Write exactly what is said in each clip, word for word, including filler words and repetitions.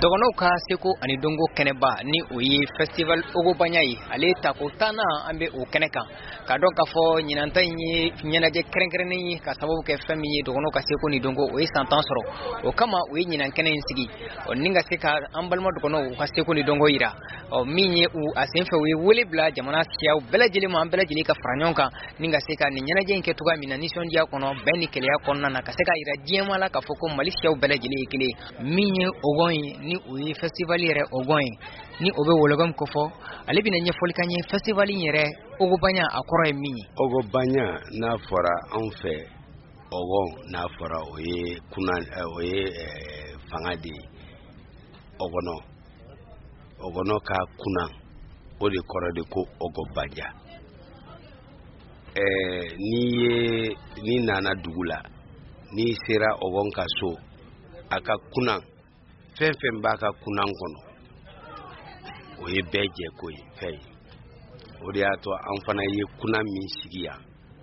Dogono ka seko ani dongo keneba ni oyi festival ogobanya yi ale ta ko tana ambe o keneka ka don ka fo nyinanta yi nyanaje krenkrene yi ka sababu ke fami yi dogono ka seko ni dongo oyi santan soro o kama oyi nyinan kenen sigi o ninga seka ambalma dogono ka seko ni dongo ira o minye u asenfe we wole bla jamana siya bela jeli ma bela jeli ka franyonka ninga seka ni nyanaje nke tuga mina nison dia kono beni kele ya konna na ka seka ira diema la ka foko malisia bela jeli kele minye ogoyi ni uyi festival yere ogoin ni obe wologam kofo ale bina nye folikanye festival yere ogobanya akoro emi ogobanya na fora anfe ogon na fora oye kuna oye fangadi ogono ogono ka kuna ode koro de ko ogobanya eh ni ni nana dugula ni sera ogon ka so aka kuna fenfen baka kunan kono o ye beje ko yi fei o de ato an fana ye kunan min sigiya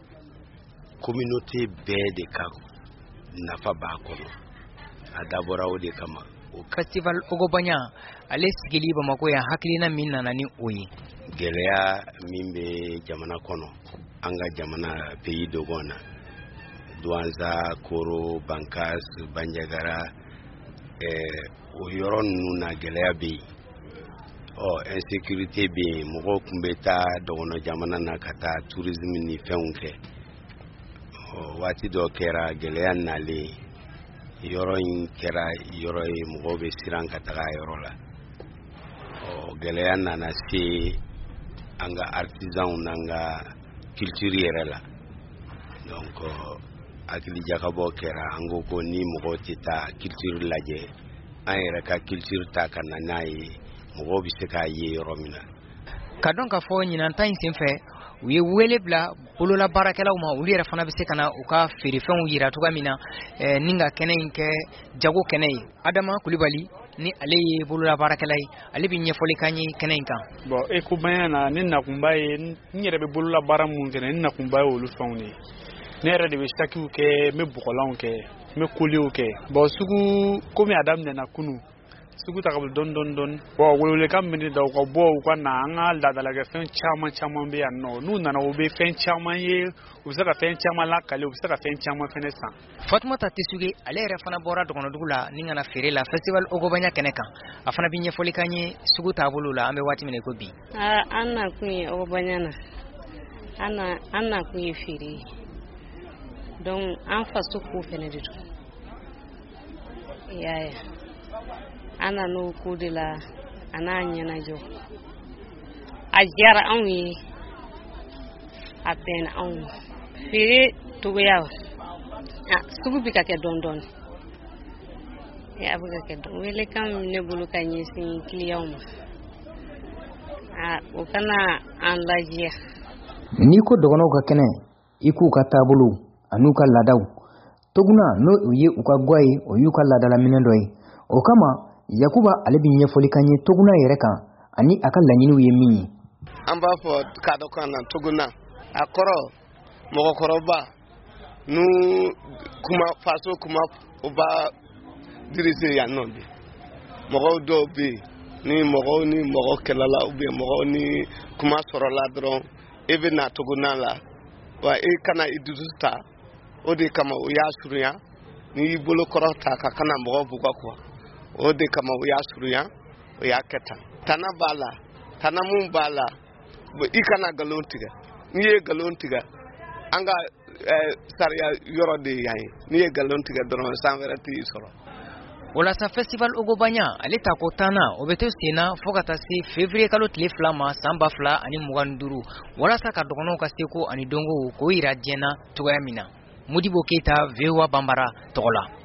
communauté be de ka nafa ba kono adabora o de kama o festival ogobanya ale sigili ba mako ya hakilina min nanani oyi geleya min be jamana kono anga jamana pays dogona Douanza Koro Bankas Banjagara eh o yoron nuna geleya be o insécurité be mogo kumbeta dogono jamana na kata tourisme ni fenke o wati do kera geleya nale yoron kera yoro e mogo be siran kata ga yorola o geleya nana se anga artisan nanga culture la donc akili jakabo kera ango ko ni mogo tita culture laje ayera ka culture ta kana nayi mogo bi se ka ye romina kadon ka fo nyinan tan sinfe we wele bla bolola barakela ma uli era fana bi se kana o ka feri fen yira to gamina eh, ninga kenen ke jago kenei adama kulibali ni ale bolola barakela ale bi nyefoli kanyi kenen kan bo e ko bayana ni na kumbaye nyere be bolola baramun kenen na kumbaye olu fawni nere de be stakiu ke me bukolon ke me kuliu ke bo sugu komi adam ne na kunu sugu takabul don don don bo wolole kam mini da ko bo ko na nga da da la ga fen chama chama be anno nu na na obe fen chama ye usaka fen chama la kale usaka fen chama fenesa Fatma Tatisuge ale refana bora dokono dugula ninga na fere la festival ogobanya keneka afana binye folikanye sugu tabulula ambe wati mine ko bi ah anna kunye ogobanya na anna anna kunye fere donc en face ko fene du tout ya ya ana no ko de la ana nyana jo ajara anwi apen an fere to ya ah sugu bika ke don don ya buga ke don wele kam ne bulu kanye sin client ah o kana an lajia ni ko dogono ka kene iku ka tabulu anuka ladaw toguna no uye uka gwai oyuka ladala minendoi o kama yakuba alibin ye folikanye toguna yereka ani akal lanyini uye minyi amba fo kado kana toguna akoro mogo koroba nu kuma faso kuma oba dirisi ya nombe mogo do be ni mogo ni mogo kelala ube mogo ni kuma sorola dron even na toguna la wa e kana idusta ode kama uya suruya ni bolo korota ka kana mogo buga kwa ode kama uya suruya uya keta tana bala tana mun bala bo ikana galontiga niye galontiga anga eh, sarya yoro de yayi niye galontiga dono sanverati soro wala sa festival ogobanya aleta ko tana obeto sena fogata si février kalo tile flama samba fla ani muganduru wala sa ka dogono ka seko ani dongo ko ira diena to yamina Modibo Keita Vewa Bambara Tola